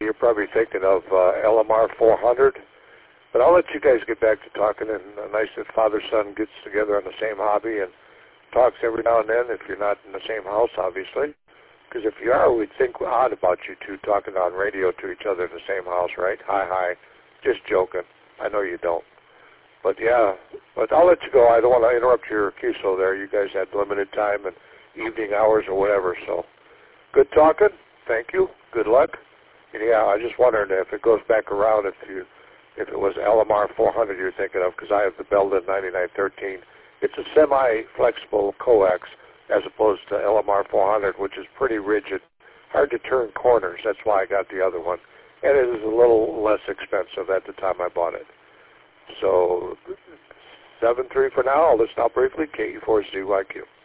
you're probably thinking of LMR 400. But I'll let you guys get back to talking, and nice that father-son gets together on the same hobby and talks every now and then if you're not in the same house, obviously. Because if you are, we'd think odd about you two talking on radio to each other in the same house, right? Hi. Just joking. I know you don't. But yeah, but I'll let you go. I don't want to interrupt your QSO there. You guys had limited time and evening hours or whatever, so good talking. Thank you. Good luck. And yeah, I just wondered if it goes back around if it was LMR 400 you're thinking of, because I have the Belden 9913. It's a semi-flexible coax as opposed to LMR 400, which is pretty rigid, hard to turn corners. That's why I got the other one. And it is a little less expensive at the time I bought it. So 7-3 for now. I'll listen out briefly. KE4ZYQ.